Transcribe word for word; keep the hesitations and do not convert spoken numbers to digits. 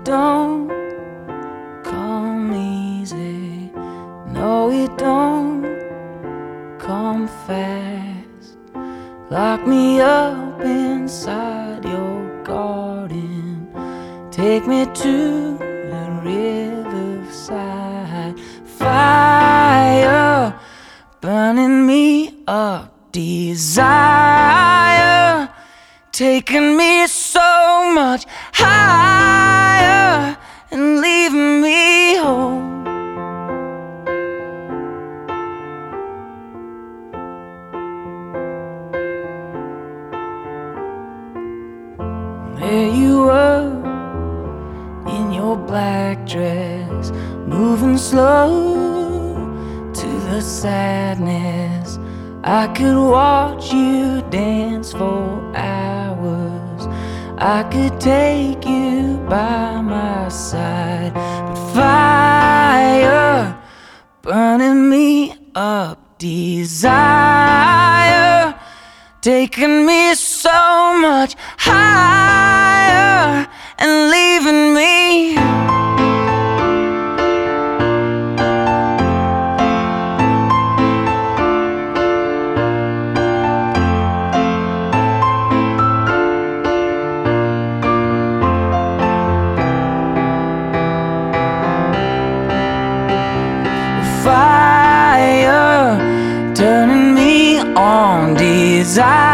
don't come easy. No, it don't come fast. Lock me up inside your garden. Take me to the riverside. Fire burning me up. Desire taking me so much higher and leaving me home. There you were in your black dress, moving slow to the sadness. I could watch you dance for hours. I could take you by my side. But fire burning me up. Desire taking me so much higher and leaving me. Fire turning me on. Desire